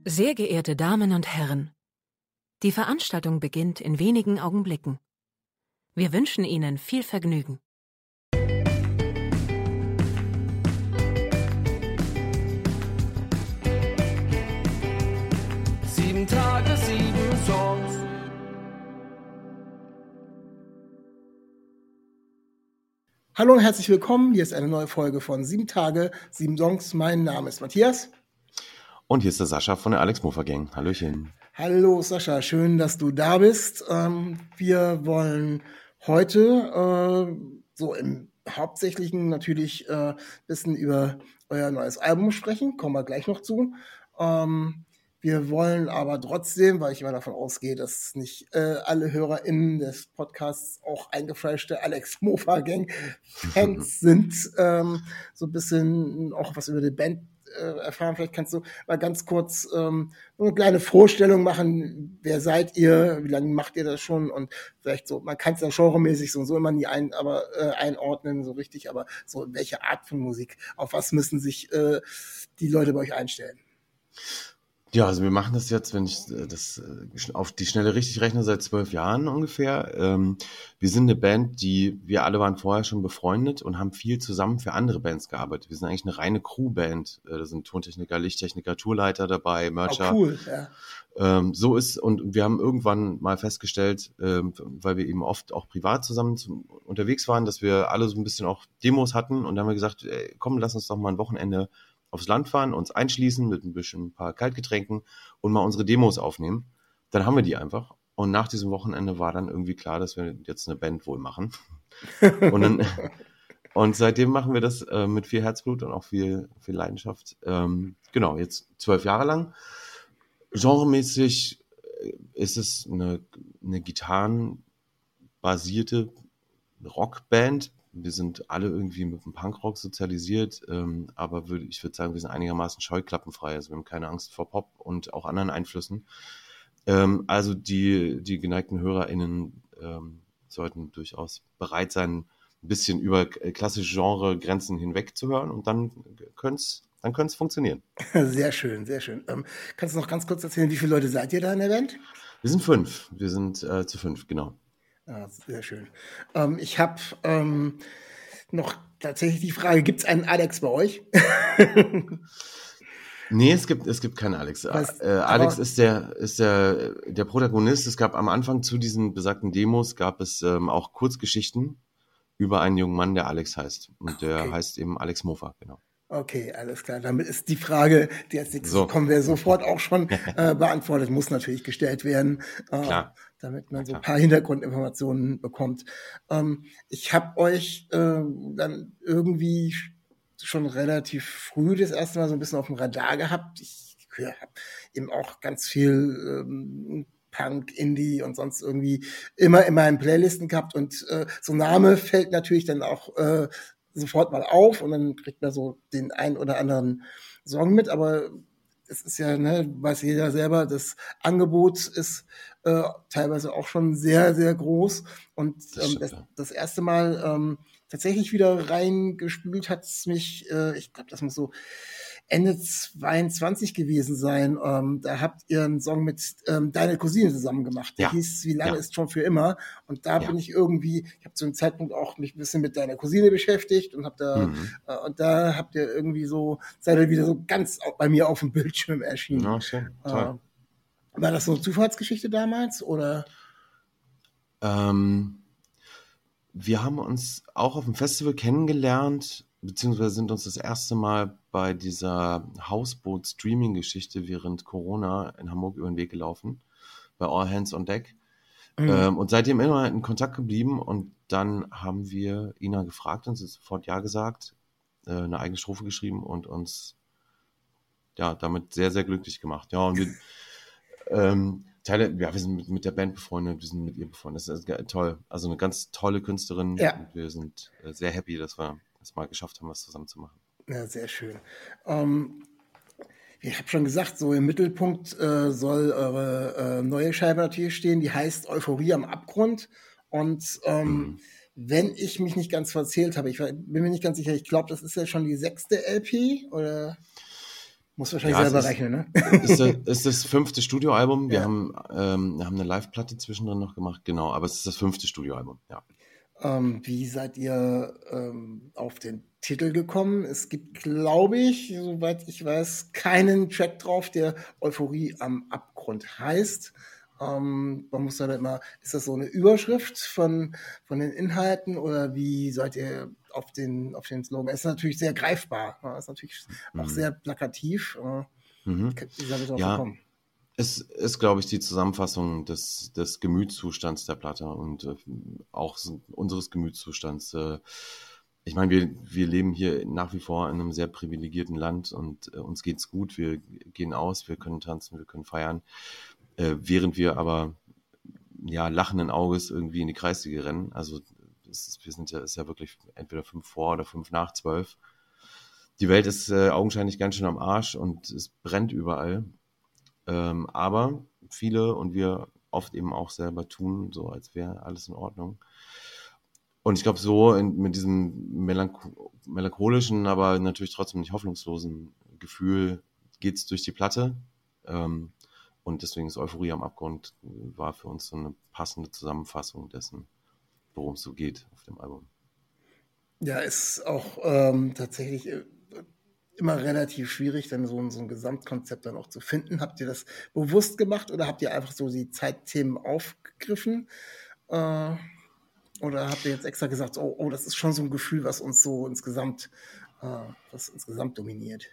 Sehr geehrte Damen und Herren, die Veranstaltung beginnt in wenigen Augenblicken. Wir wünschen Ihnen viel Vergnügen. Sieben Tage, 7 Songs. Hallo und herzlich willkommen. Hier ist eine neue Folge von 7 Tage, 7 Songs. Mein Name ist Matthias. Und hier ist der Sascha von der Alex Mofer Gang. Hallöchen. Hallo Sascha, schön, dass du da bist. Wir wollen heute so im Hauptsächlichen natürlich ein bisschen über euer neues Album sprechen. Kommen wir gleich noch zu. Wir wollen aber trotzdem, weil ich immer davon ausgehe, dass nicht alle HörerInnen des Podcasts auch eingefleischte Alex Mofer Gang Fans sind, so ein bisschen auch was über die Band erfahren. Vielleicht kannst du mal ganz kurz eine kleine Vorstellung machen. Wer seid ihr? Wie lange macht ihr das schon? Und vielleicht so, man kann es ja genremäßig so und so immer nie einordnen, so richtig, aber so welche Art von Musik, auf was müssen sich die Leute bei euch einstellen? Ja, also wir machen das jetzt, wenn ich das auf die Schnelle richtig rechne, seit 12 Jahren ungefähr. Wir sind eine Band, wir alle waren vorher schon befreundet und haben viel zusammen für andere Bands gearbeitet. Wir sind eigentlich eine reine Crew-Band. Da sind Tontechniker, Lichttechniker, Tourleiter dabei, Mercher. Oh, cool, ja. So ist, und wir haben irgendwann mal festgestellt, weil wir eben oft auch privat zusammen unterwegs waren, dass wir alle so ein bisschen auch Demos hatten, und dann haben wir gesagt, ey, komm, lass uns doch mal ein Wochenende aufs Land fahren, uns einschließen mit ein paar Kaltgetränken und mal unsere Demos aufnehmen. Dann haben wir die einfach. Und nach diesem Wochenende war dann irgendwie klar, dass wir jetzt eine Band wohl machen. Und seitdem machen wir das mit viel Herzblut und auch viel Leidenschaft. Genau, jetzt 12 Jahre lang. Genremäßig ist es eine gitarrenbasierte Rockband. Wir sind alle irgendwie mit dem Punkrock sozialisiert, aber ich würde sagen, wir sind einigermaßen scheuklappenfrei. Also wir haben keine Angst vor Pop und auch anderen Einflüssen. Also die geneigten HörerInnen sollten durchaus bereit sein, ein bisschen über klassische Genre-Grenzen hinweg zu hören, und dann könnte es funktionieren. Sehr schön, sehr schön. Kannst du noch ganz kurz erzählen, wie viele Leute seid ihr da in der Band? Wir sind 5. Wir sind zu 5, genau. Ah, sehr schön. Ich habe noch tatsächlich die Frage, gibt es einen Alex bei euch? Nee, es gibt keinen Alex. Alex ist der Protagonist. Es gab am Anfang zu diesen besagten Demos gab es auch Kurzgeschichten über einen jungen Mann, der Alex heißt. Und der heißt eben Alex Mofer, genau. Okay, alles klar. Damit ist die Frage, die als nächstes kommen wir sofort auch schon beantwortet, muss natürlich gestellt werden, damit man so ein paar Hintergrundinformationen bekommt. Ich habe euch dann irgendwie schon relativ früh das erste Mal so ein bisschen auf dem Radar gehabt. Ich habe eben auch ganz viel Punk, Indie und sonst irgendwie immer in meinen Playlisten gehabt, und so ein Name fällt natürlich dann auch sofort mal auf, und dann kriegt man so den ein oder anderen Song mit, aber es ist ja, weiß jeder selber, das Angebot ist teilweise auch schon sehr, sehr groß, und das erste Mal tatsächlich wieder reingespült hat es mich, ich glaube, das muss so Ende 22 gewesen sein. Da habt ihr einen Song mit Deine Cousine zusammen gemacht. Der hieß Wie lange ist schon für immer. Und da bin ich irgendwie, ich habe zu dem Zeitpunkt auch mich ein bisschen mit Deiner Cousine beschäftigt und und da habt ihr irgendwie so, seid ihr wieder so ganz bei mir auf dem Bildschirm erschienen. Ja, schön. Toll. War das so eine Zufallsgeschichte damals, oder? Wir haben uns auch auf dem Festival kennengelernt, beziehungsweise sind uns das erste Mal bei dieser Hausboot-Streaming-Geschichte während Corona in Hamburg über den Weg gelaufen, bei All Hands on Deck. Und seitdem immer in Kontakt geblieben, und dann haben wir Ina gefragt und sie hat sofort Ja gesagt, eine eigene Strophe geschrieben und uns damit sehr, sehr glücklich gemacht. Ja, und wir wir sind mit der Band befreundet, wir sind mit ihr befreundet. Das ist toll. Also eine ganz tolle Künstlerin. Ja. Und wir sind sehr happy, dass wir es mal geschafft haben, was zusammen zu machen. Ja, sehr schön. Ich habe schon gesagt, so im Mittelpunkt soll eure neue Scheibe natürlich stehen, die heißt Euphorie am Abgrund. Und wenn ich mich nicht ganz verzählt habe, ich bin mir nicht ganz sicher, ich glaube, das ist ja schon die 6. LP, oder? Muss wahrscheinlich selber rechnen, ne? Ist das 5. Studioalbum. Wir haben eine Live-Platte zwischendrin noch gemacht, genau, aber es ist das 5. Studioalbum, ja. Wie seid ihr auf den Titel gekommen? Es gibt, glaube ich, soweit ich weiß, keinen Track drauf, der Euphorie am Abgrund heißt. Man muss dann immer, ist das so eine Überschrift von den Inhalten oder wie seid ihr auf den Slogan? Es ist natürlich sehr greifbar, es ist natürlich auch sehr plakativ. Wie seid ihr drauf gekommen? Es ist, glaube ich, die Zusammenfassung des Gemütszustands der Platte und auch unseres Gemütszustands. Ich meine, wir leben hier nach wie vor in einem sehr privilegierten Land und uns geht's gut. Wir gehen aus, wir können tanzen, wir können feiern, während wir aber lachenden Auges irgendwie in die Kreisliga rennen. Also ist ja wirklich entweder 5 vor oder 5 nach 12. Die Welt ist augenscheinlich ganz schön am Arsch und es brennt überall. Aber viele und wir oft eben auch selber tun, so als wäre alles in Ordnung. Und ich glaube, so mit diesem melancholischen, aber natürlich trotzdem nicht hoffnungslosen Gefühl geht's durch die Platte. Und deswegen ist Euphorie am Abgrund war für uns so eine passende Zusammenfassung dessen, worum es so geht auf dem Album. Ja, ist auch tatsächlich immer relativ schwierig, dann so ein Gesamtkonzept dann auch zu finden. Habt ihr das bewusst gemacht oder habt ihr einfach so die Zeitthemen aufgegriffen? Oder habt ihr jetzt extra gesagt, oh, das ist schon so ein Gefühl, was uns so insgesamt dominiert?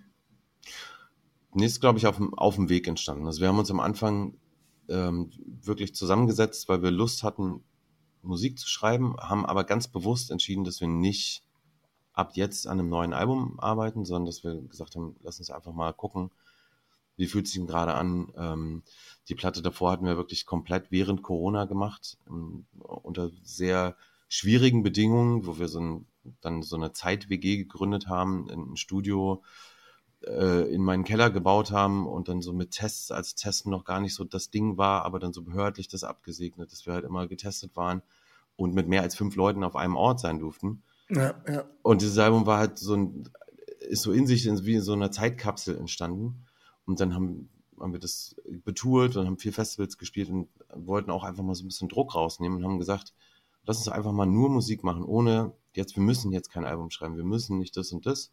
Nee, ist, glaube ich, auf dem Weg entstanden. Also wir haben uns am Anfang wirklich zusammengesetzt, weil wir Lust hatten, Musik zu schreiben, haben aber ganz bewusst entschieden, dass wir nicht ab jetzt an einem neuen Album arbeiten, sondern dass wir gesagt haben, lass uns einfach mal gucken, wie fühlt es sich gerade an. Die Platte davor hatten wir wirklich komplett während Corona gemacht, unter sehr schwierigen Bedingungen, wo wir dann so eine Zeit-WG gegründet haben, in ein Studio in meinen Keller gebaut haben und dann so mit Tests, als Testen noch gar nicht so das Ding war, aber dann so behördlich das abgesegnet, dass wir halt immer getestet waren und mit mehr als 5 Leuten auf einem Ort sein durften. Ja. Und dieses Album war halt ist so in sich wie in so einer Zeitkapsel entstanden. Und dann haben wir das betourt und haben 4 Festivals gespielt und wollten auch einfach mal so ein bisschen Druck rausnehmen und haben gesagt, lass uns einfach mal nur Musik machen, ohne wir müssen jetzt kein Album schreiben, wir müssen nicht das und das.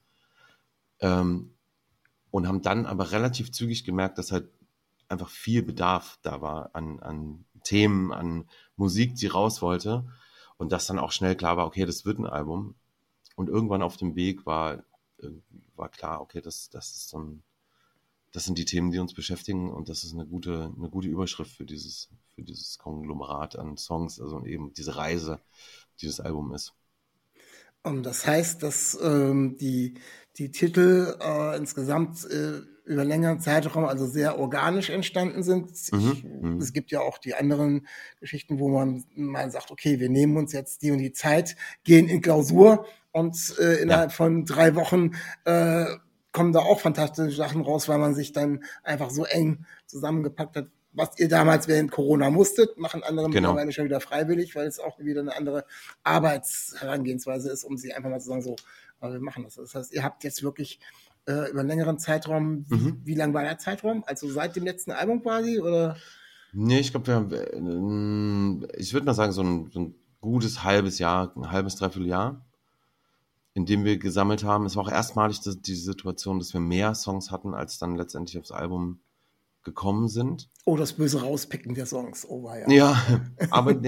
Und haben dann aber relativ zügig gemerkt, dass halt einfach viel Bedarf da war an Themen, an Musik, die raus wollte. Und dass dann auch schnell klar war, okay, das wird ein Album. Und irgendwann auf dem Weg war klar, okay, das sind die Themen, die uns beschäftigen und das ist eine gute Überschrift für dieses Konglomerat an Songs, also eben diese Reise, die das Album ist. Das heißt, dass die Titel insgesamt über längeren Zeitraum also sehr organisch entstanden sind. Es gibt ja auch die anderen Geschichten, wo man mal sagt, okay, wir nehmen uns jetzt die und die Zeit, gehen in Klausur und innerhalb von 3 Wochen kommen da auch fantastische Sachen raus, weil man sich dann einfach so eng zusammengepackt hat. Was ihr damals während Corona musstet, machen andere mittlerweile schon wieder freiwillig, weil es auch wieder eine andere Arbeitsherangehensweise ist, um sie einfach mal zu sagen, so, wir machen das. Das heißt, ihr habt jetzt wirklich über einen längeren Zeitraum, wie lang war der Zeitraum? Also seit dem letzten Album quasi, oder? Nee, ich glaube, wir haben, ich würde mal sagen, so ein gutes halbes Jahr, ein halbes, dreiviertel Jahr, in dem wir gesammelt haben. Es war auch erstmalig die Situation, dass wir mehr Songs hatten, als dann letztendlich aufs Album gekommen sind. Oh, das böse Rauspicken der Songs. Oh, war ja. Ja, aber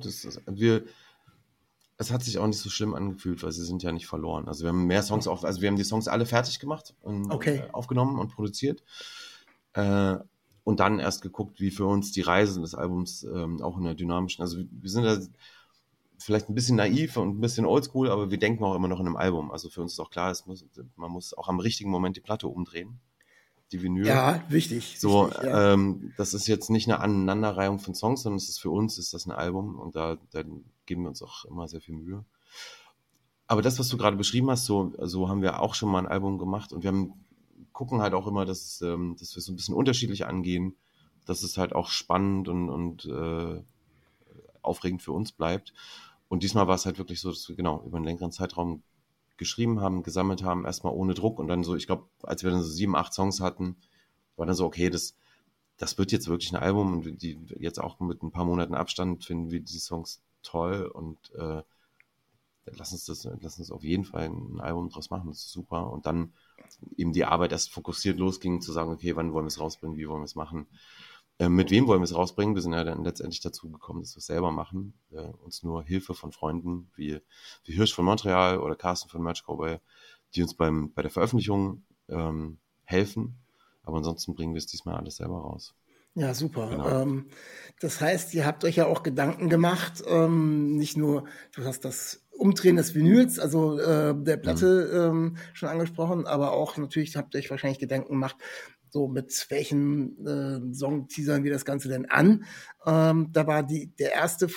es hat sich auch nicht so schlimm angefühlt, weil sie sind ja nicht verloren. Also wir haben mehr Songs wir haben die Songs alle fertig gemacht und aufgenommen und produziert. Und dann erst geguckt, wie für uns die Reise des Albums auch in der dynamischen, also wir sind da vielleicht ein bisschen naiv und ein bisschen oldschool, aber wir denken auch immer noch in einem Album. Also für uns ist auch klar, man muss auch am richtigen Moment die Platte umdrehen. Die Vinyl. Ja, wichtig. So, wichtig, ja. Das ist jetzt nicht eine Aneinanderreihung von Songs, sondern für uns ist das ein Album und da geben wir uns auch immer sehr viel Mühe. Aber das, was du gerade beschrieben hast, so haben wir auch schon mal ein Album gemacht und wir gucken halt auch immer, dass wir so ein bisschen unterschiedlich angehen, dass es halt auch spannend und aufregend für uns bleibt. Und diesmal war es halt wirklich so, dass wir genau über einen längeren Zeitraum geschrieben haben, gesammelt haben, erstmal ohne Druck und dann so, ich glaube, als wir dann so 7, 8 Songs hatten, war dann so, okay, das wird jetzt wirklich ein Album und die jetzt auch mit ein paar Monaten Abstand finden wir die Songs toll und lass uns auf jeden Fall ein Album draus machen, das ist super. Und dann eben die Arbeit erst fokussiert losging, zu sagen, okay, wann wollen wir es rausbringen, wie wollen wir es machen, mit wem wollen wir es rausbringen. Wir sind ja dann letztendlich dazu gekommen, dass wir es selber machen, uns nur Hilfe von Freunden wie Hirsch von Montreal oder Carsten von Merch Cowboy, die uns bei der Veröffentlichung helfen. Aber ansonsten bringen wir es diesmal alles selber raus. Ja, super. Genau. Das heißt, ihr habt euch ja auch Gedanken gemacht, nicht nur, du hast das Umdrehen des Vinyls, also der Platte schon angesprochen, aber auch natürlich habt ihr euch wahrscheinlich Gedanken gemacht, so mit welchen Song teasern wir das Ganze denn an. Da war die erste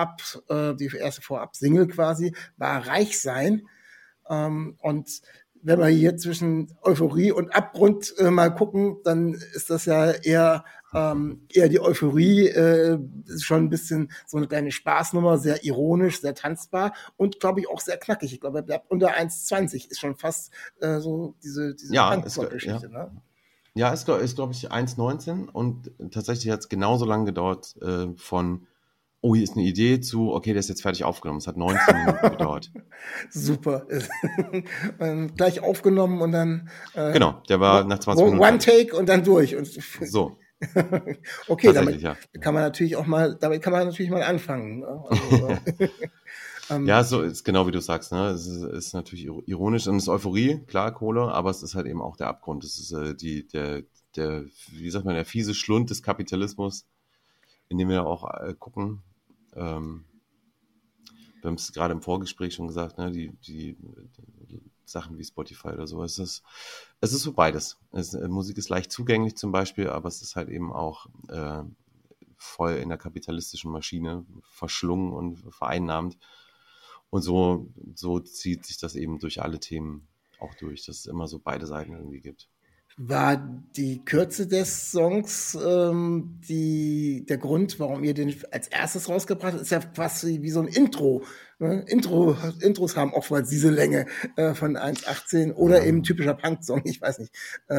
Vorab-Single quasi, war Reich sein. Und wenn wir hier zwischen Euphorie und Abgrund mal gucken, dann ist das ja eher die Euphorie, ist schon ein bisschen so eine kleine Spaßnummer, sehr ironisch, sehr tanzbar und, glaube ich, auch sehr knackig. Ich glaube, er bleibt unter 1,20, ist schon fast so diese Punk-Geschichte, ne? Ja, ist glaube ich 1,19 und tatsächlich hat es genauso lange gedauert von oh, hier ist eine Idee zu, okay, der ist jetzt fertig aufgenommen. Es hat 19 Minuten gedauert. Super. Gleich aufgenommen und dann genau, der war nach 20 Minuten. One Take und dann durch. Und so. Okay, damit kann man natürlich mal anfangen. Also, ja, so ist genau wie du sagst, ne? Es ist natürlich ironisch und es ist Euphorie, klar, Kohle, aber es ist halt eben auch der Abgrund. Es ist der wie sagt man, der fiese Schlund des Kapitalismus, in dem wir auch gucken. Wir haben es gerade im Vorgespräch schon gesagt, ne? Die Sachen wie Spotify oder so. Es ist so beides. Musik ist leicht zugänglich zum Beispiel, aber es ist halt eben auch voll in der kapitalistischen Maschine verschlungen und vereinnahmt. Und so zieht sich das eben durch alle Themen auch durch, dass es immer so beide Seiten irgendwie gibt. War die Kürze des Songs der Grund, warum ihr den als erstes rausgebracht habt? Ist ja quasi wie so ein Intro. Ne? Intros haben oftmals diese Länge von 1,18 oder eben typischer Punk-Song, ich weiß nicht.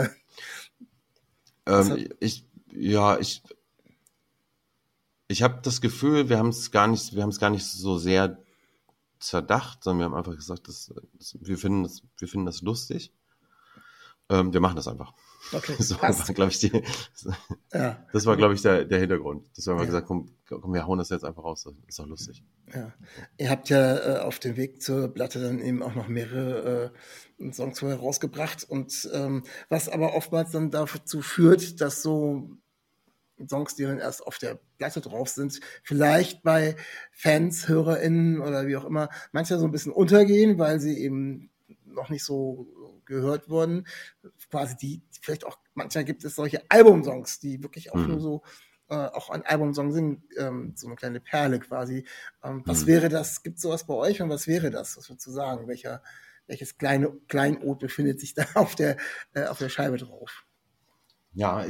Ich habe das Gefühl, wir haben es gar nicht so sehr zerdacht, sondern wir haben einfach gesagt, wir finden das lustig. Wir machen das einfach. Okay, so war, glaube ich, das war, glaube ich, der Hintergrund. Dass wir einfach gesagt haben, komm, wir hauen das jetzt einfach raus. Das ist doch lustig. Ja. Ihr habt ja auf dem Weg zur Platte dann eben auch noch mehrere Songs vorher rausgebracht und was aber oftmals dann dazu führt, dass so Songs, die dann erst auf der Platte drauf sind, vielleicht bei Fans, HörerInnen oder wie auch immer, manchmal so ein bisschen untergehen, weil sie eben noch nicht so gehört wurden. Quasi vielleicht auch, manchmal gibt es solche Albumsongs, die wirklich auch nur so auch ein Albumsong sind, so eine kleine Perle quasi. Was wäre das? Gibt es sowas bei euch und was wäre das? Was würdest du sagen? Welches Kleinod befindet sich da auf der Scheibe drauf? Ja,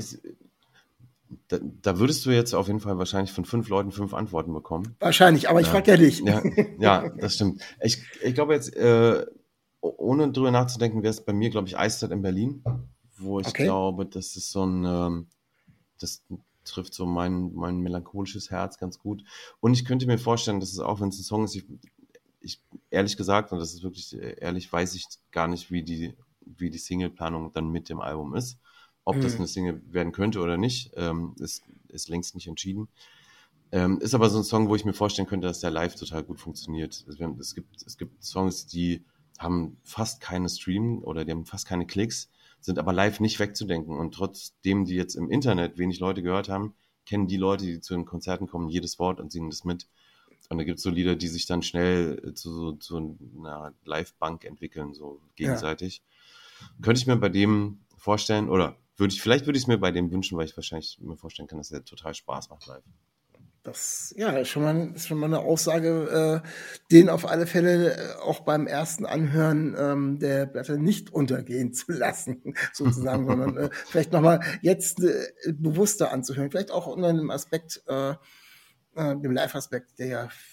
da würdest du jetzt auf jeden Fall wahrscheinlich von 5 Leuten 5 Antworten bekommen. Wahrscheinlich, aber ich frage ja dich. Ja, das stimmt. Ich glaube jetzt, ohne drüber nachzudenken, wäre es bei mir, glaube ich, Eiszeit in Berlin, wo ich glaube, das ist so das trifft so mein melancholisches Herz ganz gut. Und ich könnte mir vorstellen, dass es auch, wenn es ein Song ist, ich ehrlich gesagt, und das ist wirklich ehrlich, weiß ich gar nicht, wie die Singleplanung dann mit dem Album ist. Ob das eine Single werden könnte oder nicht, ist längst nicht entschieden. Ist aber so ein Song, wo ich mir vorstellen könnte, dass der live total gut funktioniert. Es gibt Songs, die haben fast keine Stream oder die haben fast keine Klicks, sind aber live nicht wegzudenken. Und trotzdem die jetzt im Internet wenig Leute gehört haben, kennen die Leute, die zu den Konzerten kommen, jedes Wort und singen das mit. Und da gibt es so Lieder, die sich dann schnell zu einer Live-Bank entwickeln, so gegenseitig. Ja. Könnte ich mir bei dem vorstellen, oder vielleicht würde ich es mir bei dem wünschen, weil ich wahrscheinlich mir vorstellen kann, dass er total Spaß macht live. Das ist schon mal eine Aussage, den auf alle Fälle auch beim ersten Anhören der Platte nicht untergehen zu lassen, sozusagen, sondern vielleicht nochmal jetzt bewusster anzuhören. Vielleicht auch unter einem Aspekt, dem Live-Aspekt, der ja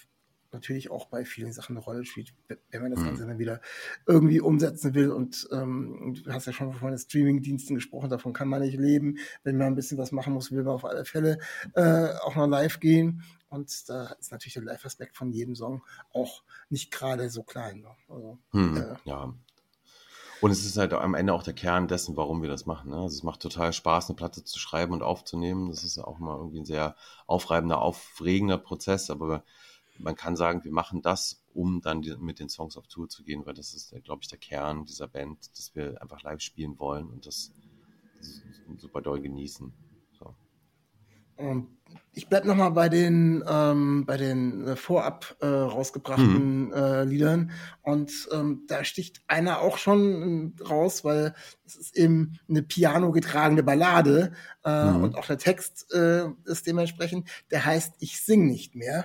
natürlich auch bei vielen Sachen eine Rolle spielt, wenn man das Ganze dann wieder irgendwie umsetzen will. Und du hast ja schon von den Streaming-Diensten gesprochen, davon kann man nicht leben. Wenn man ein bisschen was machen muss, will man auf alle Fälle auch noch live gehen. Und da ist natürlich der Live-Aspekt von jedem Song auch nicht gerade so klein. Ne? Also, ja. Und es ist halt am Ende auch der Kern dessen, warum wir das machen. Ne? Also es macht total Spaß, eine Platte zu schreiben und aufzunehmen. Das ist auch mal irgendwie ein sehr aufreibender, aufregender Prozess. Aber man kann sagen, wir machen das, um dann mit den Songs auf Tour zu gehen, weil das ist, glaube ich, der Kern dieser Band, dass wir einfach live spielen wollen und das super doll genießen. So. Ich bleib nochmal bei den vorab rausgebrachten Liedern und da sticht einer auch schon raus, weil es ist eben eine piano-getragene Ballade und auch der Text ist dementsprechend, der heißt Ich sing nicht mehr.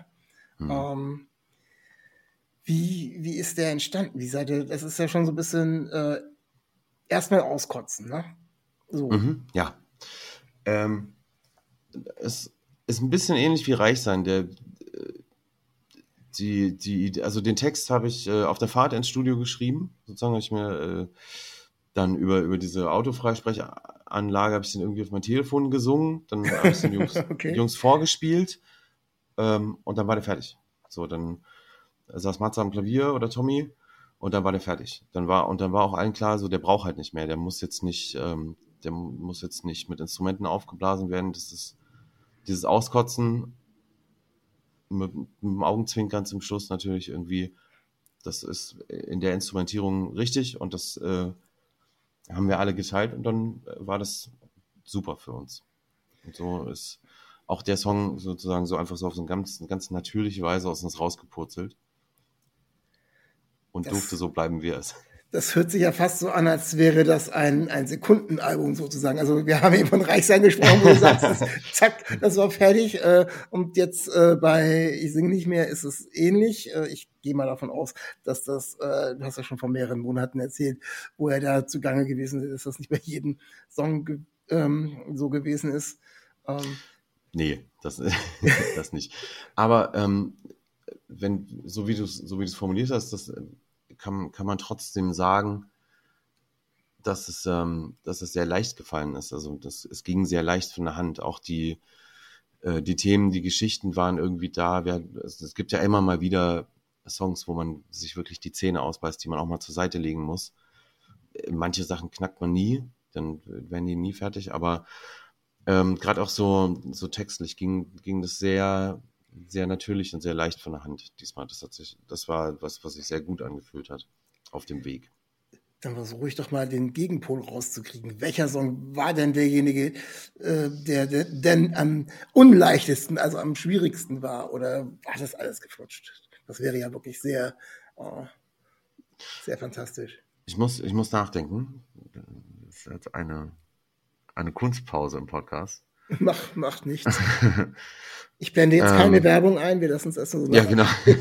Wie ist der entstanden? Wie seid ihr, das ist ja schon so ein bisschen erstmal auskotzen, ne? So. Ja. Es ist ein bisschen ähnlich wie Reich sein. Also den Text habe ich auf der Fahrt ins Studio geschrieben. Sozusagen habe ich mir dann über diese Autofreisprechanlage habe ich den irgendwie auf mein Telefon gesungen. Dann habe ich den Jungs vorgespielt und dann war der fertig. So, dann saß Matze am Klavier oder Tommy und dann war der fertig. Dann war auch allen klar, so der braucht halt nicht mehr. Der muss jetzt nicht mit Instrumenten aufgeblasen werden. Das ist dieses Auskotzen mit dem Augenzwinkern zum Schluss natürlich irgendwie, das ist in der Instrumentierung richtig und das haben wir alle geteilt und dann war das super für uns. Und so ist auch der Song sozusagen so einfach so auf so eine ganz natürliche Weise aus uns rausgepurzelt und durfte so bleiben, wie es. Das hört sich ja fast so an, als wäre das ein Sekundenalbum sozusagen. Also wir haben eben von Reichsein gesprochen, wo du sagst, zack, das war fertig. Und jetzt bei Ich singe nicht mehr ist es ähnlich. Ich gehe mal davon aus, dass das, du hast ja schon vor mehreren Monaten erzählt, wo er da zugange gewesen ist, dass das nicht bei jedem Song so gewesen ist. Nee, das nicht. Aber so wie du es formuliert hast, das kann man trotzdem sagen, dass es sehr leicht gefallen ist. Also es ging sehr leicht von der Hand. Auch die Themen, die Geschichten waren irgendwie da. Es gibt ja immer mal wieder Songs, wo man sich wirklich die Zähne ausbeißt, die man auch mal zur Seite legen muss. Manche Sachen knackt man nie, dann werden die nie fertig. Aber gerade auch so textlich ging das sehr, sehr natürlich und sehr leicht von der Hand diesmal. Das war was sich sehr gut angefühlt hat auf dem Weg. Dann versuche ich doch mal den Gegenpol rauszukriegen. Welcher Song war denn derjenige, der denn am unleichtesten, also am schwierigsten war? Oder hat das alles geflutscht? Das wäre ja wirklich sehr, sehr fantastisch. Ich muss nachdenken. Das ist jetzt eine Kunstpause im Podcast. Macht nichts. Ich blende jetzt keine Werbung ein, wir lassen es erst so. Ja, genau.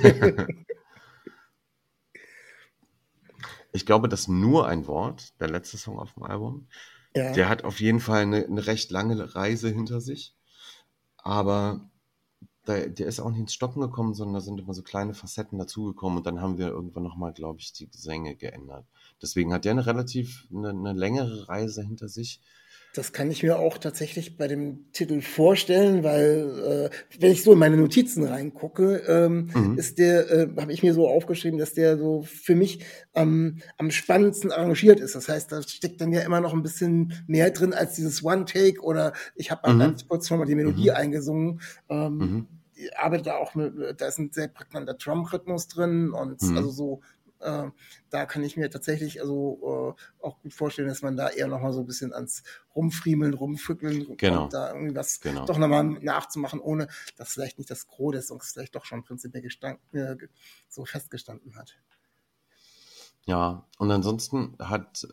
Ich glaube, dass Nur ein Wort, der letzte Song auf dem Album, der hat auf jeden Fall eine recht lange Reise hinter sich. Aber der ist auch nicht ins Stocken gekommen, sondern da sind immer so kleine Facetten dazugekommen und dann haben wir irgendwann nochmal, glaube ich, die Gesänge geändert. Deswegen hat der eine längere Reise hinter sich. Das kann ich mir auch tatsächlich bei dem Titel vorstellen, weil wenn ich so in meine Notizen reingucke, ist der, habe ich mir so aufgeschrieben, dass der so für mich am spannendsten arrangiert ist. Das heißt, da steckt dann ja immer noch ein bisschen mehr drin als dieses One-Take oder ich habe mal ganz kurz schon mal die Melodie eingesungen. Ich arbeite da auch da ist ein sehr prägnanter Drum-Rhythmus drin und also so da kann ich mir tatsächlich auch gut vorstellen, dass man da eher noch mal so ein bisschen ans Rumfriemeln, Rumfückeln und da irgendwie was doch noch mal nachzumachen, ohne dass vielleicht nicht das Gros des Songs vielleicht doch schon prinzipiell so festgestanden hat. Ja, und ansonsten hat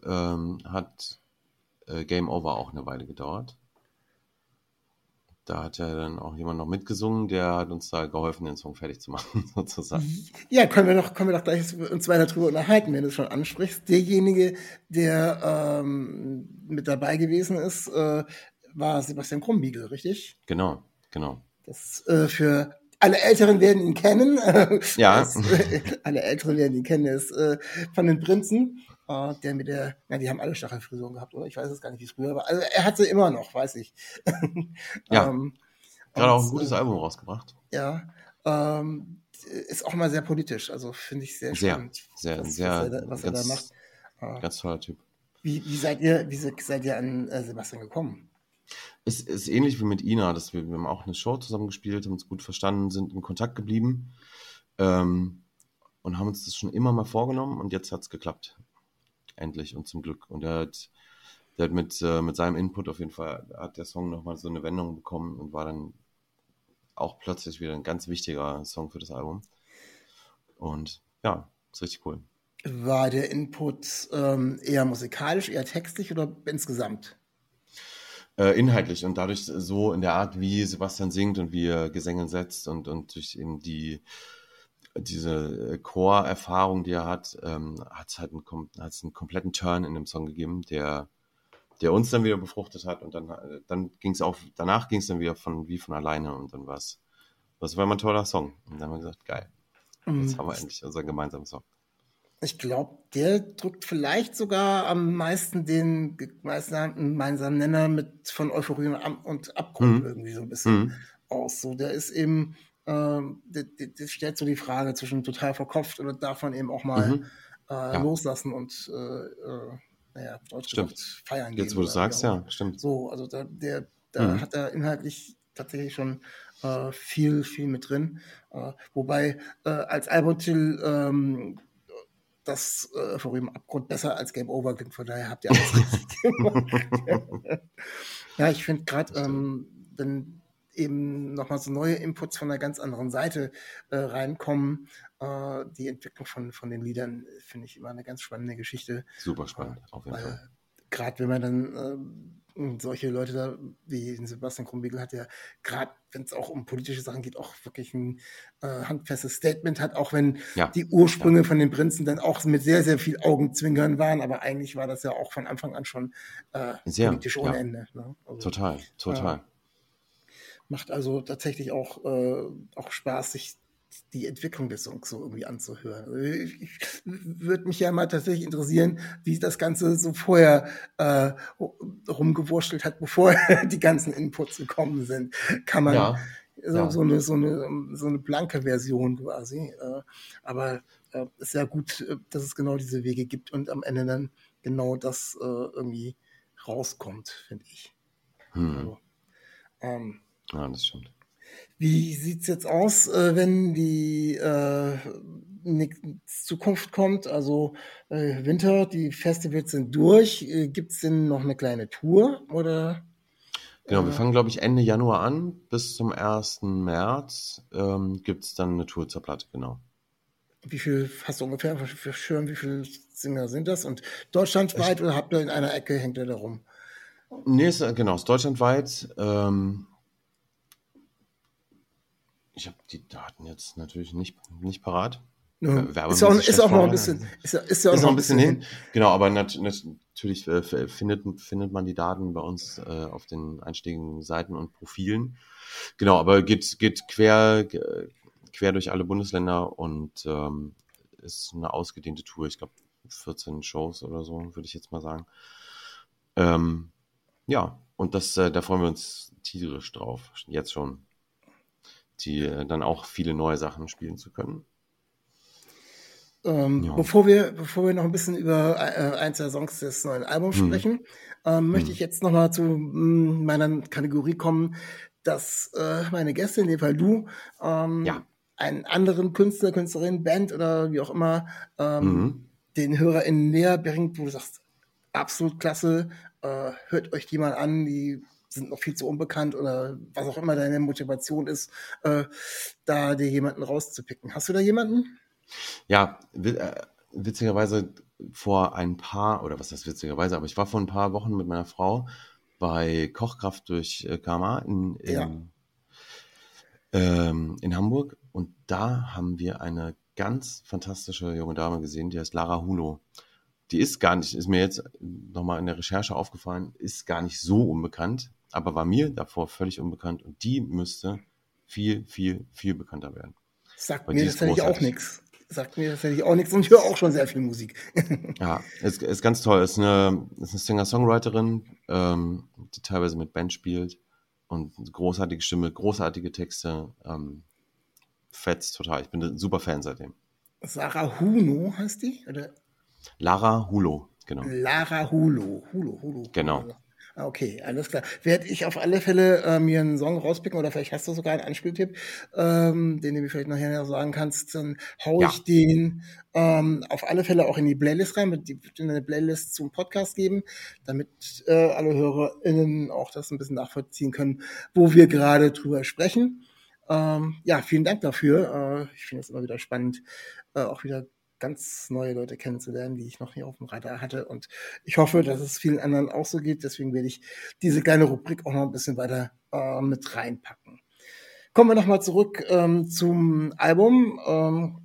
Game Over auch eine Weile gedauert. Da hat ja dann auch jemand noch mitgesungen, der hat uns da geholfen, den Song fertig zu machen, sozusagen. Ja, können wir doch gleich uns weiter drüber unterhalten, wenn du es schon ansprichst. Derjenige, der mit dabei gewesen ist, war Sebastian Krumbiegel, richtig? Genau. Das für alle Älteren werden ihn kennen. Ja. Alle Älteren werden ihn kennen. Der ist von den Prinzen. Der mit die haben alle Stachelfrisuren gehabt, oder? Ich weiß es gar nicht, wie es früher war. Also er hat sie immer noch, weiß ich. Ja. Gerade auch ein gutes Album rausgebracht. Ja. Ist auch mal sehr politisch, also finde ich sehr spannend. Was er da macht. Ganz toller Typ. Wie seid ihr an Sebastian gekommen? Es ist ähnlich wie mit Ina, dass wir haben auch eine Show zusammen gespielt, haben uns gut verstanden, sind in Kontakt geblieben und haben uns das schon immer mal vorgenommen und jetzt hat es geklappt. Endlich und zum Glück. Und er hat mit seinem Input auf jeden Fall, hat der Song nochmal so eine Wendung bekommen und war dann auch plötzlich wieder ein ganz wichtiger Song für das Album. Und ja, ist richtig cool. War der Input eher musikalisch, eher textlich oder insgesamt? Inhaltlich und dadurch so in der Art, wie Sebastian singt und wie er Gesänge setzt und durch eben diese Chorerfahrung, die er hat, hat es einen kompletten Turn in dem Song gegeben, der uns dann wieder befruchtet hat und dann danach ging es dann wieder von alleine und dann das war immer ein toller Song. Und dann haben wir gesagt, geil, jetzt haben wir endlich unseren gemeinsamen Song. Ich glaube, der drückt vielleicht sogar am meisten den gemeinsamen Nenner von Euphorie und Abgrund irgendwie so ein bisschen aus. So, der ist eben, der stellt so die Frage zwischen total verkopft oder darf man eben auch mal loslassen und Deutsch gesagt, feiern gehen. Jetzt, wo du sagst, ja, stimmt. So, also da hat er inhaltlich tatsächlich schon viel mit drin. Wobei als Albumtitel das Euphorie im Abgrund besser als Game Over klingt, von daher habt ihr alles richtig gemacht. Ja, ich finde gerade, wenn eben nochmal so neue Inputs von einer ganz anderen Seite reinkommen, die Entwicklung von den Liedern finde ich immer eine ganz spannende Geschichte. Super spannend, auf jeden Fall. Gerade wenn man dann solche Leute da wie Sebastian Krumbiegel hat, ja gerade, wenn es auch um politische Sachen geht, auch wirklich ein handfestes Statement hat, auch wenn die Ursprünge von den Prinzen dann auch mit sehr, sehr viel Augenzwinkern waren, aber eigentlich war das ja auch von Anfang an schon politisch ohne Ende. Ne? Also, total. Macht also tatsächlich auch Spaß, sich die Entwicklung des Songs so irgendwie anzuhören. Ich würde mich ja mal tatsächlich interessieren, wie das Ganze so vorher rumgewurschtelt hat, bevor die ganzen Inputs gekommen sind. Kann man so eine blanke Version quasi. Aber ist ja gut, dass es genau diese Wege gibt und am Ende dann genau das irgendwie rauskommt, finde ich. Also, ja, das stimmt. Wie sieht's jetzt aus, wenn die Zukunft kommt? Also Winter, die Festivals sind durch. Gibt's denn noch eine kleine Tour? Oder? Genau, wir fangen, glaube ich, Ende Januar an. Bis zum 1. März gibt's dann eine Tour zur Platte, genau. Wie viel hast du ungefähr für Schirm? Wie viele Singer sind das? Und deutschlandweit oder habt ihr in einer Ecke, hängt ihr da rum? Nee, ist deutschlandweit. Ich habe die Daten jetzt natürlich nicht parat. Ja. Ist auch noch ein bisschen, ist ja auch noch ein bisschen hin. Genau, aber natürlich findet man die Daten bei uns auf den einschlägigen Seiten und Profilen. Genau, aber geht quer durch alle Bundesländer und ist eine ausgedehnte Tour. Ich glaube 14 Shows oder so, würde ich jetzt mal sagen. Ja, und da freuen wir uns tierisch drauf, jetzt schon. Die dann auch viele neue Sachen spielen zu können. Bevor wir noch ein bisschen über eins der Songs des neuen Albums sprechen, möchte ich jetzt nochmal zu meiner Kategorie kommen, dass meine Gäste, in dem Fall du, einen anderen Künstler, Künstlerin, Band oder wie auch immer den HörerInnen näher bringt, wo du sagst, absolut klasse, hört euch die mal an, die sind noch viel zu unbekannt oder was auch immer deine Motivation ist, da dir jemanden rauszupicken. Hast du da jemanden? Ja, witzigerweise vor ein paar, oder was heißt witzigerweise, aber ich war vor ein paar Wochen mit meiner Frau bei Kochkraft durch KMA in Hamburg und da haben wir eine ganz fantastische junge Dame gesehen, die heißt Lara Hulo. Die ist mir jetzt nochmal in der Recherche aufgefallen, ist gar nicht so unbekannt, aber war mir davor völlig unbekannt und die müsste viel, viel, viel bekannter werden. Sagt mir tatsächlich auch nichts. Und ich höre auch schon sehr viel Musik. Ja, ist ganz toll. Ist eine Singer-Songwriterin, die teilweise mit Band spielt und eine großartige Stimme, großartige Texte. Fetzt total. Ich bin ein super Fan seitdem. Sarah Huno heißt die? Oder? Lara Hulo, genau. Lara Hulo. Genau. Okay, alles klar. Werde ich auf alle Fälle mir einen Song rauspicken oder vielleicht hast du sogar einen Anspieltipp, den du mir vielleicht nachher noch sagen kannst, dann hau ich den auf alle Fälle auch in die Playlist rein, in eine Playlist zum Podcast geben, damit alle HörerInnen auch das ein bisschen nachvollziehen können, wo wir gerade drüber sprechen. Vielen Dank dafür. Ich finde es immer wieder spannend, auch wieder ganz neue Leute kennenzulernen, die ich noch nie auf dem Radar hatte. Und ich hoffe, dass es vielen anderen auch so geht. Deswegen werde ich diese kleine Rubrik auch noch ein bisschen weiter mit reinpacken. Kommen wir nochmal zurück zum Album.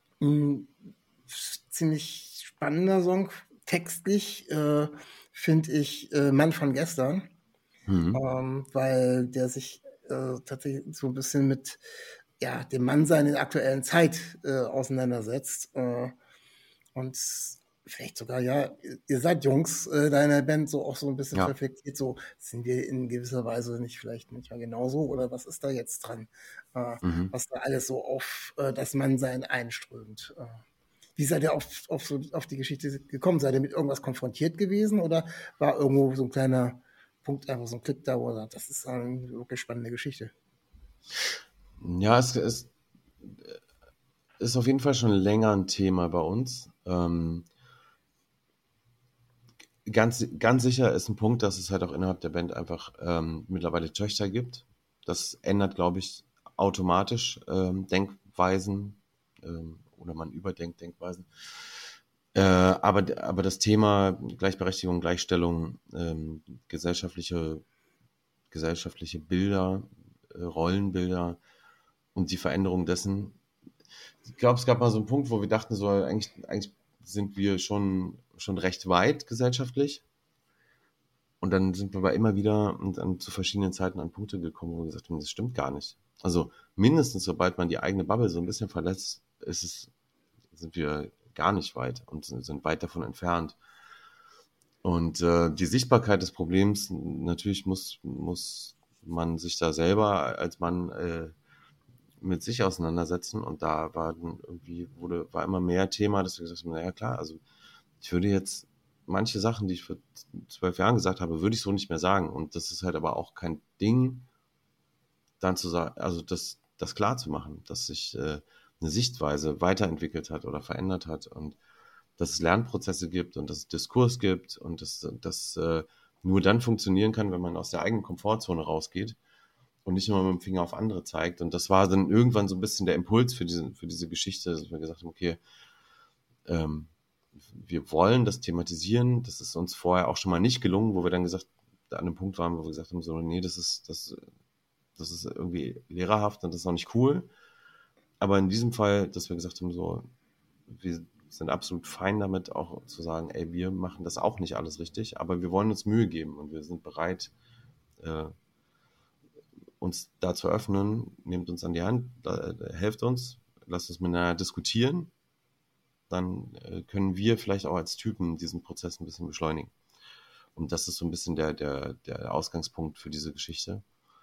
Ziemlich spannender Song. Textlich finde ich Mann von gestern, weil der sich tatsächlich so ein bisschen mit dem Mannsein in der aktuellen Zeit auseinandersetzt. Und vielleicht sogar, ihr seid Jungs deiner Band so auch so ein bisschen reflektiert, so sind wir in gewisser Weise nicht vielleicht manchmal genauso oder was ist da jetzt dran, was da alles so auf das Mannsein einströmt. Wie seid ihr auf die Geschichte gekommen? Seid ihr mit irgendwas konfrontiert gewesen oder war irgendwo so ein kleiner Punkt, einfach so ein Klick da, wo ihr sagt, das ist eine wirklich spannende Geschichte? Ja, es ist auf jeden Fall schon länger ein Thema bei uns. Ganz sicher ist ein Punkt, dass es halt auch innerhalb der Band einfach mittlerweile Töchter gibt. Das ändert, glaube ich, automatisch Denkweisen oder man überdenkt Denkweisen. Aber das Thema Gleichberechtigung, Gleichstellung, gesellschaftliche Bilder, Rollenbilder und die Veränderung dessen. Ich glaube, es gab mal so einen Punkt, wo wir dachten, so eigentlich sind wir schon recht weit gesellschaftlich. Und dann sind wir aber immer wieder und dann zu verschiedenen Zeiten an Punkte gekommen, wo wir gesagt haben, das stimmt gar nicht. Also mindestens, sobald man die eigene Bubble so ein bisschen verlässt, sind wir gar nicht weit und sind weit davon entfernt. Und die Sichtbarkeit des Problems, natürlich muss man sich da selber als Mann mit sich auseinandersetzen. Und da war immer mehr Thema, dass wir gesagt haben, naja klar, also ich würde jetzt manche Sachen, die ich vor 12 Jahren gesagt habe, würde ich so nicht mehr sagen. Und das ist halt aber auch kein Ding, dann zu sagen, also das klar zu machen, dass sich eine Sichtweise weiterentwickelt hat oder verändert hat und dass es Lernprozesse gibt und dass es Diskurs gibt und dass das nur dann funktionieren kann, wenn man aus der eigenen Komfortzone rausgeht und nicht nur mit dem Finger auf andere zeigt. Und das war dann irgendwann so ein bisschen der Impuls für diese Geschichte, dass wir gesagt haben, okay, wir wollen das thematisieren. Das ist uns vorher auch schon mal nicht gelungen, wo wir dann an einem Punkt waren, wo wir gesagt haben, so, nee, das ist irgendwie lehrerhaft und das ist auch nicht cool. Aber in diesem Fall, dass wir gesagt haben, so, wir sind absolut fein damit, auch zu sagen, ey, wir machen das auch nicht alles richtig, aber wir wollen uns Mühe geben und wir sind bereit, uns da zu öffnen, nehmt uns an die Hand, helft uns, lasst uns miteinander diskutieren, dann können wir vielleicht auch als Typen diesen Prozess ein bisschen beschleunigen. Und das ist so ein bisschen der Ausgangspunkt für diese Geschichte.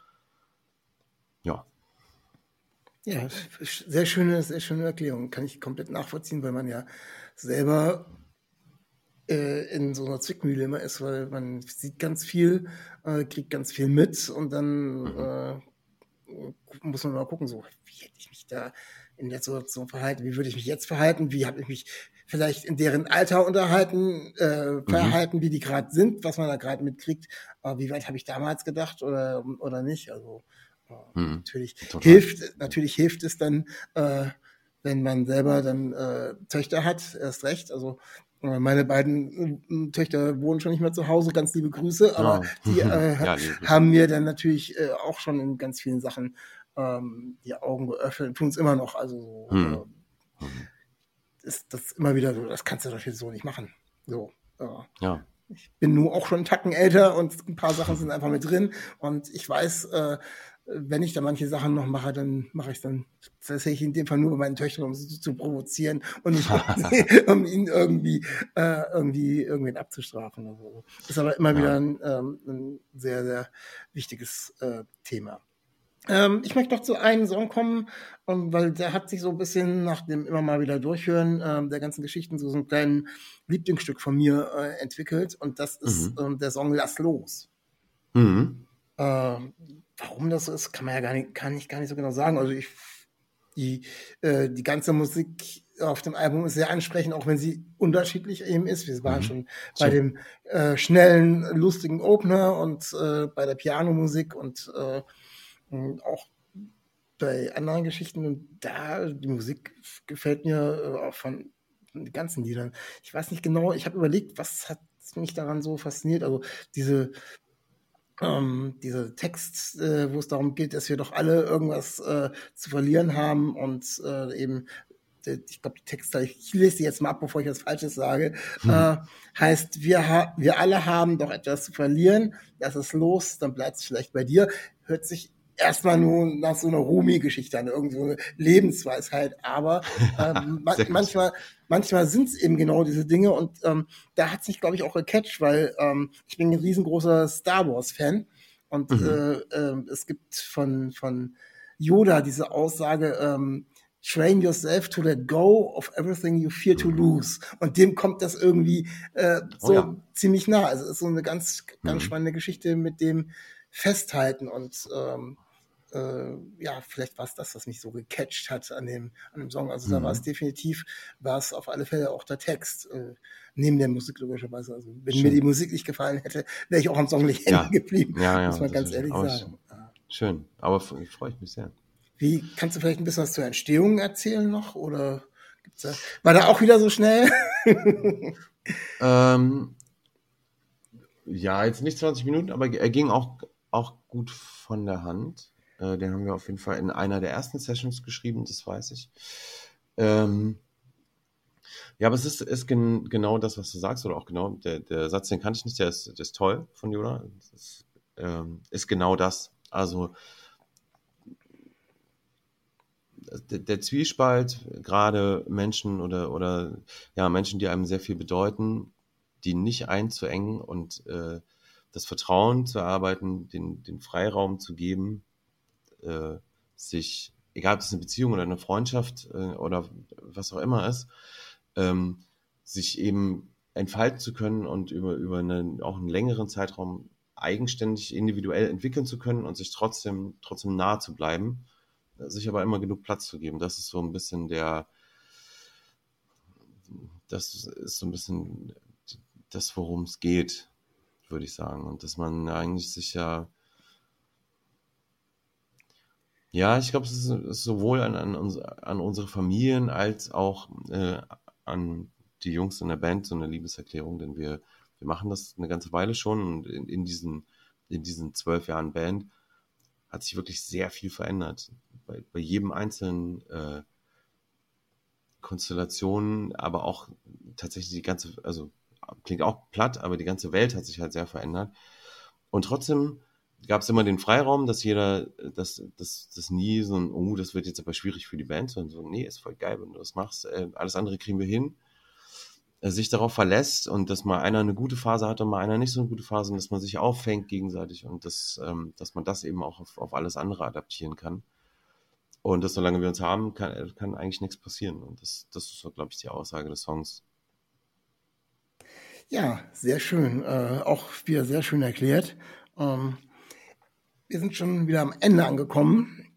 Ja. Ja, sehr schöne Erklärung. Kann ich komplett nachvollziehen, weil man ja selber in so einer Zwickmühle immer ist, weil man sieht ganz viel, kriegt ganz viel mit und dann muss man mal gucken, so, wie hätte ich mich da in der Situation verhalten, wie würde ich mich jetzt verhalten, wie habe ich mich vielleicht in deren Alter verhalten, wie die gerade sind, was man da gerade mitkriegt, wie weit habe ich damals gedacht oder nicht, also natürlich hilft es dann, wenn man selber dann Töchter hat, erst recht. Also meine beiden Töchter wohnen schon nicht mehr zu Hause, ganz liebe Grüße, aber die haben mir dann natürlich auch schon in ganz vielen Sachen die Augen geöffnet, tun es immer noch. Also ist das immer wieder so, das kannst du doch jetzt so nicht machen. So, Ich bin nur auch schon einen Tacken älter und ein paar Sachen sind einfach mit drin und ich weiß, wenn ich da manche Sachen noch mache, dann mache ich dann tatsächlich in dem Fall nur bei meinen Töchtern, um sie zu provozieren und nicht um ihnen irgendwen abzustrafen. Also, ist aber immer wieder ein sehr, sehr wichtiges Thema. Ich möchte noch zu einem Song kommen, weil der hat sich so ein bisschen nach dem immer mal wieder Durchhören der ganzen Geschichten so ein kleines Lieblingsstück von mir entwickelt, und das ist der Song Lass los. Warum das so ist, kann ich gar nicht so genau sagen. Also die ganze Musik auf dem Album ist sehr ansprechend, auch wenn sie unterschiedlich eben ist. Wir waren schon bei dem schnellen, lustigen Opener und bei der Pianomusik und auch bei anderen Geschichten, und da die Musik gefällt mir auch von den ganzen Liedern. Ich weiß nicht genau, ich habe überlegt, was hat mich daran so fasziniert. Also diese Text, wo es darum geht, dass wir doch alle irgendwas zu verlieren haben und eben, ich glaube, die Texte, ich lese die jetzt mal ab, bevor ich was Falsches sage, heißt, wir alle haben doch etwas zu verlieren, lass es los, dann bleibt es vielleicht bei dir. Hört sich erstmal nur nach so einer Rumi-Geschichte an, irgendwo eine Lebensweisheit, aber manchmal sind es eben genau diese Dinge, und da hat es mich, glaube ich, auch gecatcht, weil ich bin ein riesengroßer Star Wars-Fan, und es gibt von Yoda diese Aussage, train yourself to let go of everything you fear to lose. Und dem kommt das irgendwie ziemlich nah. Also es ist so eine ganz spannende Geschichte mit dem Festhalten, und vielleicht war es das, was mich so gecatcht hat an dem Song. Also da war es auf alle Fälle auch der Text, neben der Musik logischerweise. Also wenn mir die Musik nicht gefallen hätte, wäre ich auch am Song nicht hängen geblieben, muss man ganz ehrlich sagen. Schön, aber freue ich mich sehr. Wie, kannst du vielleicht ein bisschen was zur Entstehung erzählen noch? Oder war da auch wieder so schnell? Jetzt nicht 20 Minuten, aber er ging auch gut von der Hand. Den haben wir auf jeden Fall in einer der ersten Sessions geschrieben, das weiß ich. Aber es ist genau das, was du sagst, oder auch genau, der Satz, den kannte ich nicht, der ist toll von Yoda. Das ist genau das. Also der Zwiespalt, gerade Menschen oder Menschen, die einem sehr viel bedeuten, die nicht einzuengen und das Vertrauen zu erarbeiten, den Freiraum zu geben, sich, egal ob es eine Beziehung oder eine Freundschaft oder was auch immer ist, sich eben entfalten zu können und über auch einen längeren Zeitraum eigenständig, individuell entwickeln zu können und sich trotzdem nahe zu bleiben, sich aber immer genug Platz zu geben. Das ist so ein bisschen das, worum es geht, würde ich sagen. Und dass man eigentlich sich ich glaube, es ist sowohl an unsere Familien als auch an die Jungs in der Band so eine Liebeserklärung, denn wir machen das eine ganze Weile schon, und in diesen 12 Jahren Band hat sich wirklich sehr viel verändert. Bei jedem einzelnen Konstellation, aber auch tatsächlich die ganze, also klingt auch platt, aber die ganze Welt hat sich halt sehr verändert. Und trotzdem gab es immer den Freiraum, dass jeder, das nie so ein, das wird jetzt aber schwierig für die Band, sondern so, nee, ist voll geil, wenn du das machst, alles andere kriegen wir hin, sich darauf verlässt, und dass mal einer eine gute Phase hat und mal einer nicht so eine gute Phase, und dass man sich auffängt gegenseitig, und dass man das eben auch auf alles andere adaptieren kann. Und dass solange wir uns haben, kann eigentlich nichts passieren. Und das ist so, glaube ich, die Aussage des Songs. Ja, sehr schön. Auch wieder sehr schön erklärt. Wir sind schon wieder am Ende angekommen.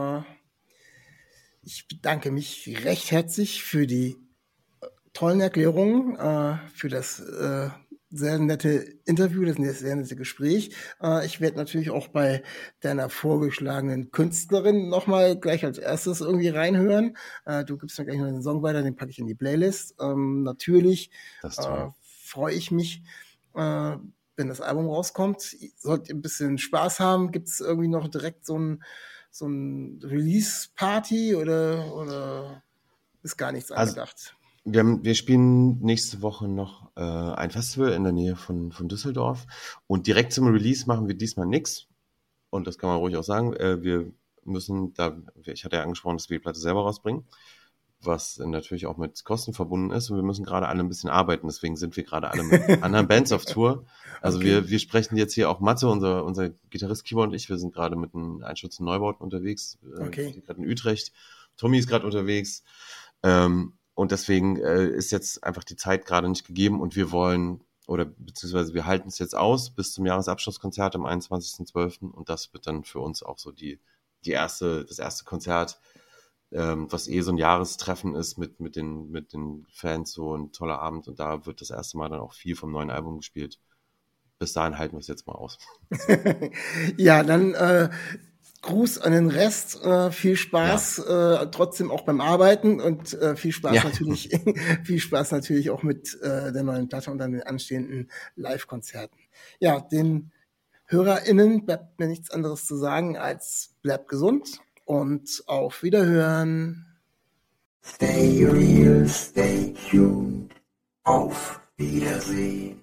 Ich bedanke mich recht herzlich für die tollen Erklärungen, für das sehr nette Interview, das sehr nette Gespräch. Ich werde natürlich auch bei deiner vorgeschlagenen Künstlerin nochmal gleich als erstes irgendwie reinhören. Du gibst mir gleich noch einen Song weiter, den packe ich in die Playlist. Natürlich freue ich mich, wenn das Album rauskommt. Sollt ihr ein bisschen Spaß haben? Gibt es irgendwie noch direkt so ein Release-Party oder ist gar nichts angedacht? Wir spielen nächste Woche noch ein Festival in der Nähe von Düsseldorf, und direkt zum Release machen wir diesmal nichts. und das kann man ruhig auch sagen, wir müssen ich hatte ja angesprochen, dass wir die Platte selber rausbringen, was natürlich auch mit Kosten verbunden ist, und wir müssen gerade alle ein bisschen arbeiten, deswegen sind wir gerade alle mit anderen Bands auf Tour. Also okay. wir sprechen jetzt hier auch Matze, unser Gitarrist, Keyboard und ich, wir sind gerade mit einem Einschutz in Neubauten unterwegs, gerade in Utrecht, Tommy ist gerade unterwegs, und deswegen ist jetzt einfach die Zeit gerade nicht gegeben, und wir wollen, beziehungsweise wir halten es jetzt aus bis zum Jahresabschlusskonzert am 21.12. und das wird dann für uns auch so das erste Konzert, was so ein Jahrestreffen ist mit den Fans, so ein toller Abend, und da wird das erste Mal dann auch viel vom neuen Album gespielt. Bis dahin halten wir es jetzt mal aus. Ja, dann Gruß an den Rest, viel Spaß, trotzdem auch beim Arbeiten, und viel Spaß natürlich auch mit der neuen Platte und dann den anstehenden Live-Konzerten. Ja, den HörerInnen bleibt mir nichts anderes zu sagen als bleibt gesund und auf Wiederhören. Stay real, stay tuned. Auf Wiedersehen.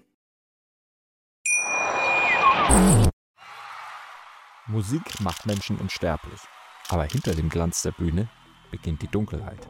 Musik macht Menschen unsterblich, aber hinter dem Glanz der Bühne beginnt die Dunkelheit.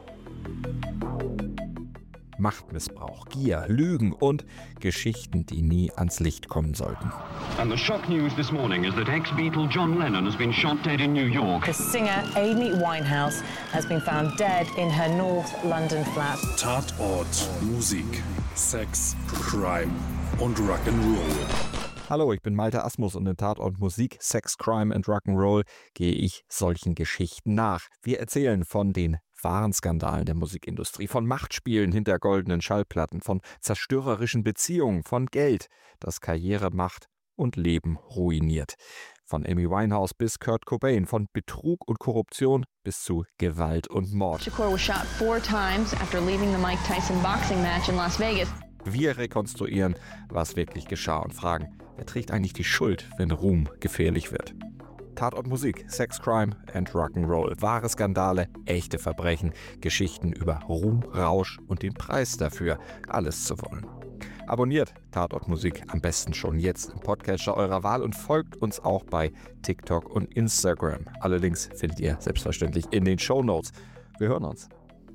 Machtmissbrauch, Gier, Lügen und Geschichten, die nie ans Licht kommen sollten. And the shock news this morning is that ex-Beatle John Lennon has been shot dead in New York. The singer Amy Winehouse has been found dead in her North London flat. Tatort, Musik, Sex, Crime und Rock'n'Roll. Hallo, ich bin Malte Asmus und in Tatort Musik, Sex, Crime and Rock'n'Roll gehe ich solchen Geschichten nach. Wir erzählen von den wahren Skandalen der Musikindustrie, von Machtspielen hinter goldenen Schallplatten, von zerstörerischen Beziehungen, von Geld, das Karriere macht und Leben ruiniert. Von Amy Winehouse bis Kurt Cobain, von Betrug und Korruption bis zu Gewalt und Mord. Shakur was shot 4 times after leaving the Mike Tyson boxing match in Las Vegas. Wir rekonstruieren, was wirklich geschah und fragen, wer trägt eigentlich die Schuld, wenn Ruhm gefährlich wird? Tatort Musik, Sex, Crime and Rock'n'Roll. Wahre Skandale, echte Verbrechen, Geschichten über Ruhm, Rausch und den Preis dafür, alles zu wollen. Abonniert Tatort Musik am besten schon jetzt im Podcatcher eurer Wahl und folgt uns auch bei TikTok und Instagram. Alle Links findet ihr selbstverständlich in den Shownotes. Wir hören uns.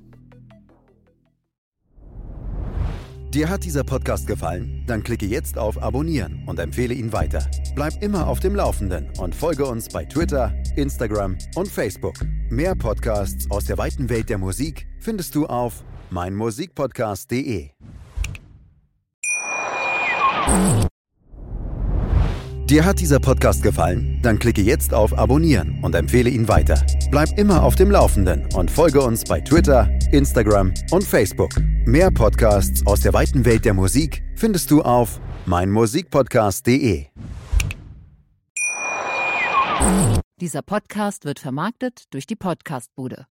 Dir hat dieser Podcast gefallen? Dann klicke jetzt auf Abonnieren und empfehle ihn weiter. Bleib immer auf dem Laufenden und folge uns bei Twitter, Instagram und Facebook. Mehr Podcasts aus der weiten Welt der Musik findest du auf meinmusikpodcast.de. Dir hat dieser Podcast gefallen? Dann klicke jetzt auf Abonnieren und empfehle ihn weiter. Bleib immer auf dem Laufenden und folge uns bei Twitter, Instagram und Facebook. Mehr Podcasts aus der weiten Welt der Musik findest du auf meinmusikpodcast.de. Dieser Podcast wird vermarktet durch die Podcastbude.